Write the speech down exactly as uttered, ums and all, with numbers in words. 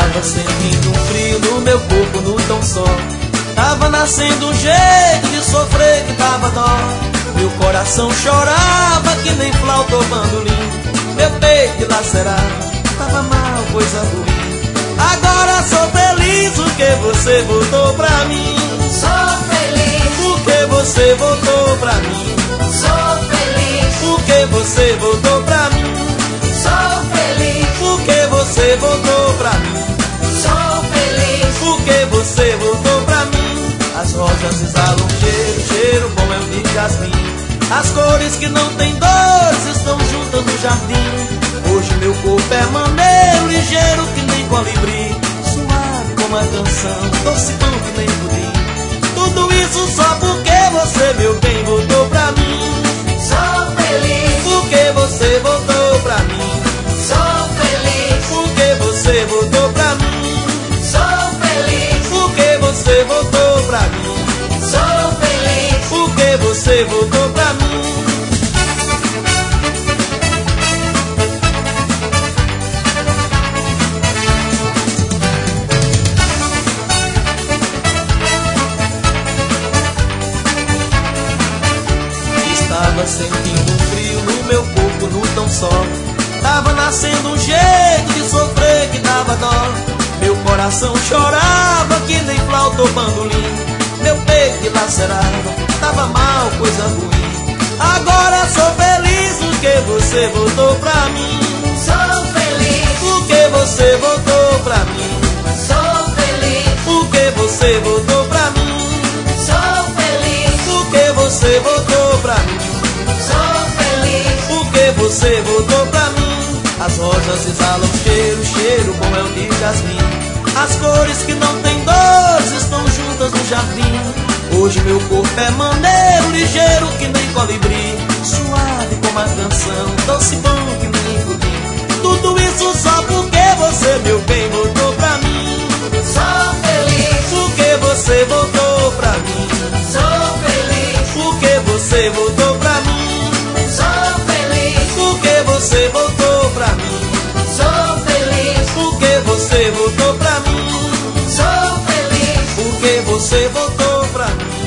Estava sentindo um frio no meu corpo no tão só. Tava nascendo um jeito de sofrer que dava dó. Meu coração chorava que nem flauta ou bandolim. Meu peito lacerava, tava mal, coisa ruim. Agora sou feliz porque você voltou pra mim. Sou feliz porque você voltou pra mim. Sou feliz porque você voltou pra mim. Sou feliz porque você voltou pra mim. Sou feliz porque você voltou pra mim. As rosas exalam cheiro, cheiro bom é o de jasmim. As cores que não tem dores estão juntas no jardim. Hoje meu corpo é maneiro, ligeiro que nem colibri, suave como a canção, doce pão que nem pudim. Tudo isso só porque você, meu bem, voltou pra mim. Sou feliz porque você voltou pra mim. Sou feliz porque você voltou pra mim. Sou feliz porque você voltou pra mim. Sou feliz porque você voltou pra mim. Estava sentindo um frio no meu corpo no tão só. Tava nascendo um jeito de sofrer que dava dó. Meu coração chorava que nem flauta ou bandolim. Meu peito lacerava, tava mal, coisa ruim. Agora sou feliz porque você voltou pra mim. Sou feliz porque você voltou pra mim. Sou feliz porque você voltou pra mim. Sou feliz porque você voltou pra mim. Sou feliz porque você voltou pra mim. As rosas exalam cheiro, cheiro bom é o de jasmim. As cores que não tem dores estão juntas no jardim. Hoje meu corpo é maneiro, ligeiro que nem colibri, suave como a canção, doce bom que nem pudim. Tudo isso só porque você, meu bem, voltou pra mim. Sou feliz porque você voltou pra mim. Sou feliz porque você voltou pra mim. Sou feliz porque você voltou pra mim. Sou feliz porque você voltou pra mim. Sou feliz porque você voltou pra mim.